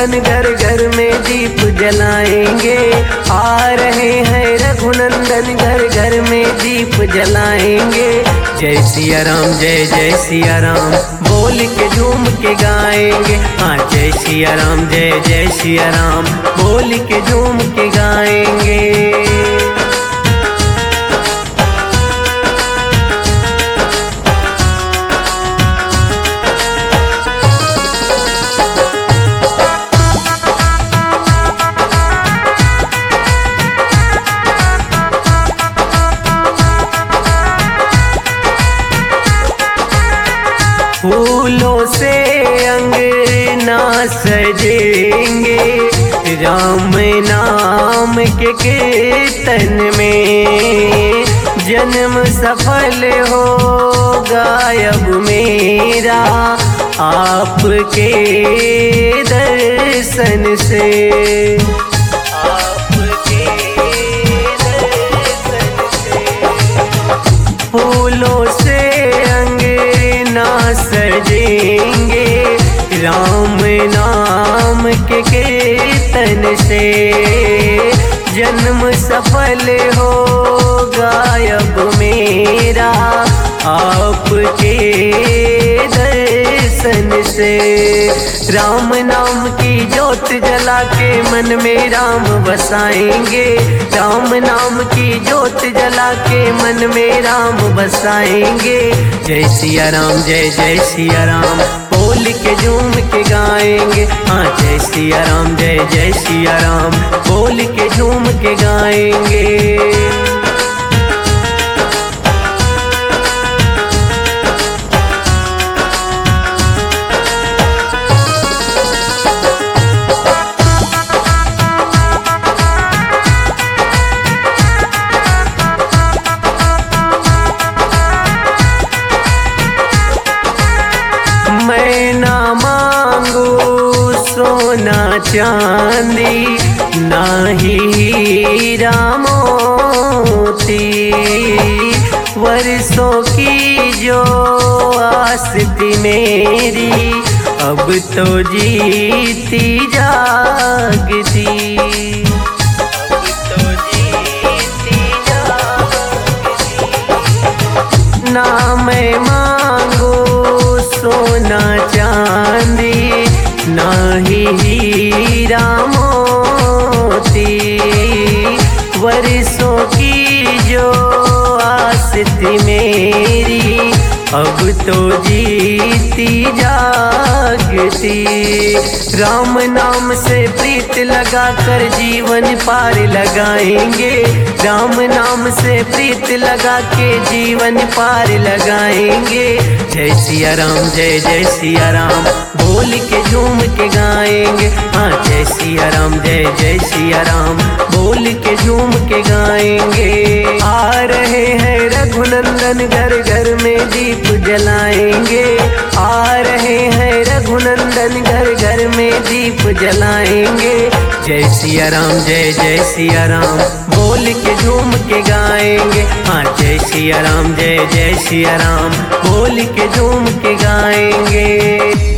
रघुनंदन घर घर में दीप जलाएंगे। आ रहे हैं रघुनंदन घर घर में दीप जलाएंगे। जय सिया राम जय जय सिया राम बोल के झूम के गाएंगे। हाँ जय सिया राम जय जय सिया राम बोल के झूम के गाएंगे। फूलों से अंगना सजेंगे राम नाम के कीर्तन में। जन्म सफल होगा अब मेरा आपके दर्शन से। आपके दर्शन से फूलों से सजेंगे राम नाम के कीर्तन से। जन्म सफल होगा अब मेरा आपके दर्शन से। राम नाम की ज्योत जला के मन में राम बसाएंगे। राम नाम की ज्योत जला के मन में राम बसाएंगे। जय सिया राम जय जय सिया राम बोल के झूम के गाएंगे। हाँ जय सिया राम जय जय सिया राम बोल के झूम के गाएंगे। मैं ना मांगू सोना चांदी ना ही हीरा मोती। वर्षों की जो आस थी मेरी अब तो जीती जागती। अब तो जीती जागती। ना मैं मांगू सोना चांदी ना ही हीरा मोती। वर्षों की जो आस थी मेरी अब तो जीती जागती। राम नाम से प्रीत लगा कर जीवन पार लगाएंगे। राम नाम से प्रीत लगा के जीवन पार लगाएंगे। जय सिया राम जय जय सिया राम बोल के झूम के गाएंगे। हाँ जय सिया राम जय जय सिया राम बोल के झूम के गाएंगे। आ रहे हैं रघुनंदन घर घर में दीप जलाएंगे। आ रहे हैं रघुनंदन घर घर में दीप जलाएंगे। जय सिया राम जय जय सिया राम बोल के झूम के गाएंगे। हाँ जय सिया राम जय जय सिया राम बोल के झूम के गाएंगे।